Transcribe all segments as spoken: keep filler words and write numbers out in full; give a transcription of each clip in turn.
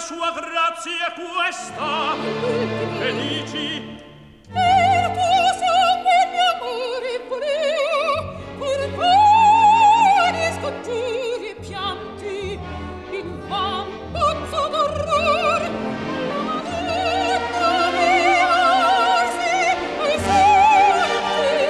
sua grazia è questa. E dici? Il tuo sangue e mio amore voleo, pur vari scongiuri e pianti, in van pozzo d'orror, la madonna mi arsi ai santi.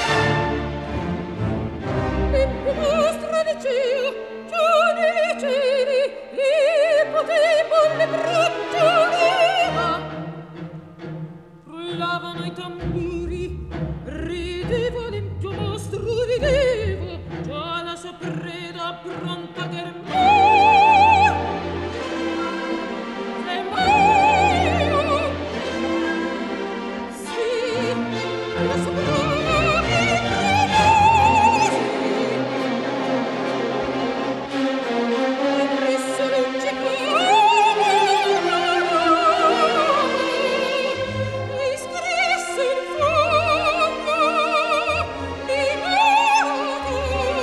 In mostra di cielo, giù nei cieli, li potei le braccioleva. Brullavano i tamburi, rideva l'empio mostro, rideva già la sua preda pronta per me. E muoio, sì, la sua preda mi prenosi. E risse legge e scrisse il fondo di morte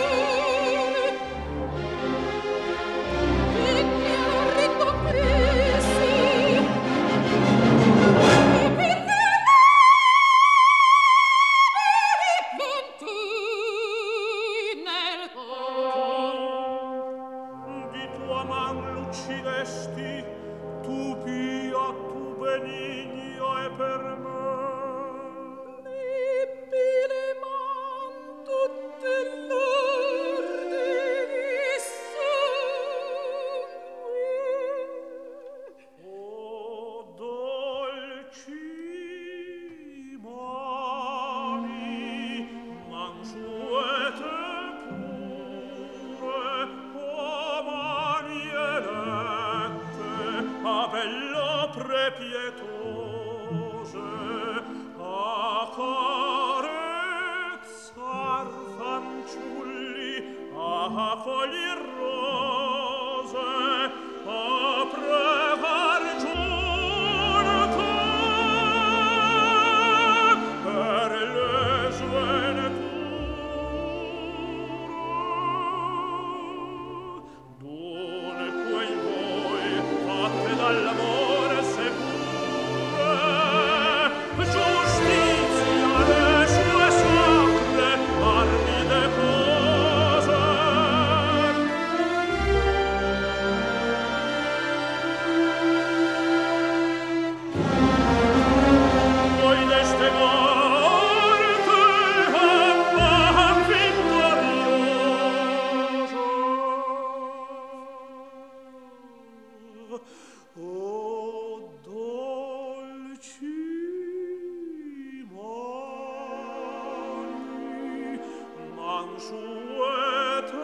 e mi ha ricompreso e per la pianto nel cor. Di tua man l'uccidesti, tu pia, tu benigno e per me. Ebbi le man tutte lorde di sangue. O dolci mani, mansuete pure, o mani elette, a bello prepietose, a carezzar fanciulli, a fogli rose, a pregar giunte per le sventure. Dunque in voi, fatte dall'amore sepure, giustizia le sue sacre armi depose. Voi deste morte a vittorioso. O dolci mani, mansuete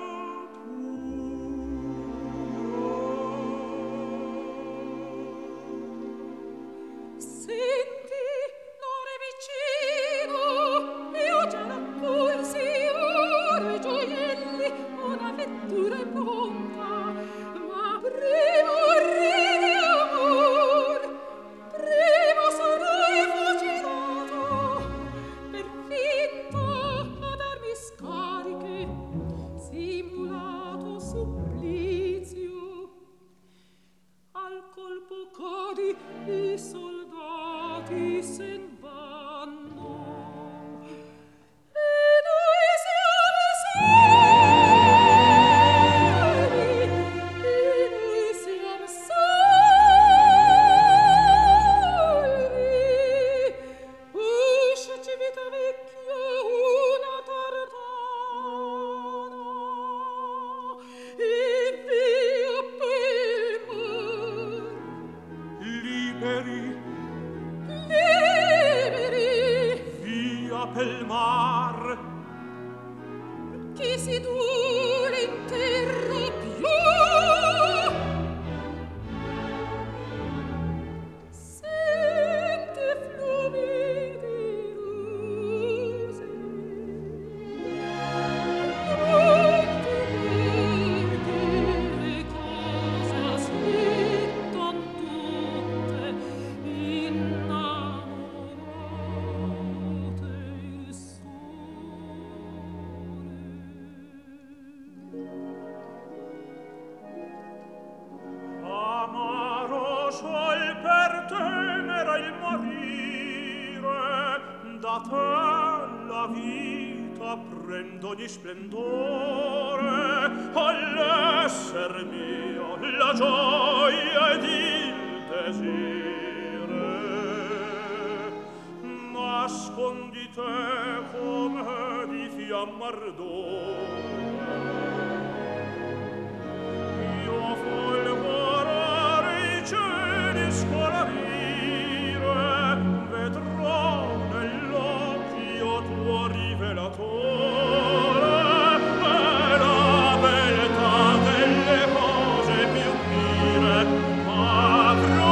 Senti, l'ore vicino, io già raccolsi oro e gioielli, una vettura è pronta, ma primo ridi amor, primo sarai fucilato, per finta a darmi scariche, simulato supplizio. Al colpo codi, i soldati sen vanno e noi siamo soli, e noi siamo soli. Uscia Civitavecchia una tardana e via per mar. liberi, Liberi, via pel mar. chi si duole in terra più. Sente fiumi di rose, pronti le cose aspettan tutte innamorate il sole. sol per temere il morire, da te la vita prendo ogni splendore, all'esser mio la gioia ed il desire. Nascondi te come di fiammar d'ore, io folgorare i cieli scolorire, vedrò nell'occhio tuo rivelatore e la beltà delle cose più pire avrò.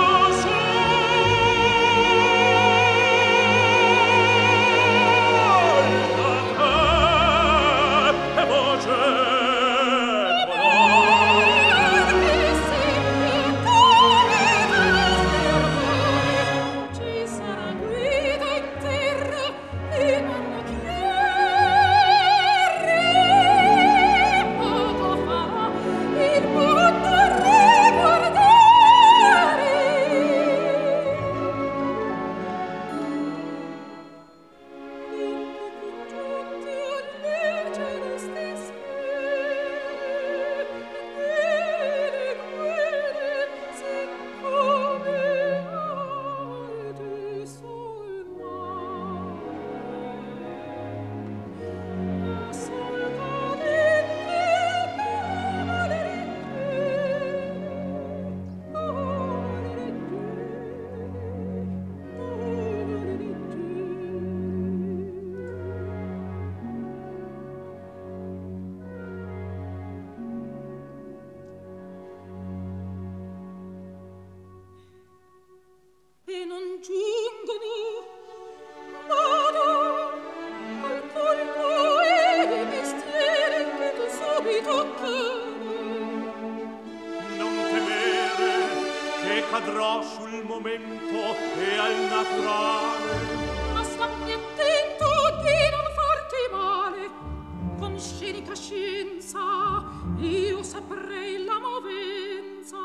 Cadrò sul momento e al naturale, ma stammi attento di non farti male. Con scenica scienza io saprei la movenza.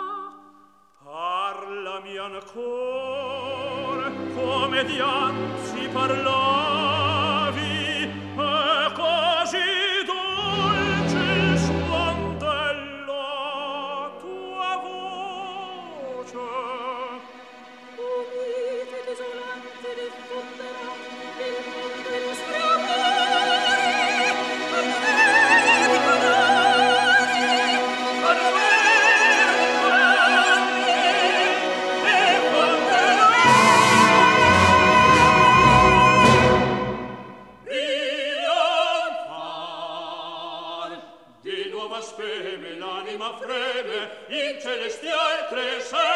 Parlami ancora come dianzi parlavi, e così dolce il spondello tua voce. Unite desolante diffonderà il mondo i nostri amori, con veri di colori, con veri di colori, diffonderà. Trionfar di nuova speme l'anima freme in celestial crescere.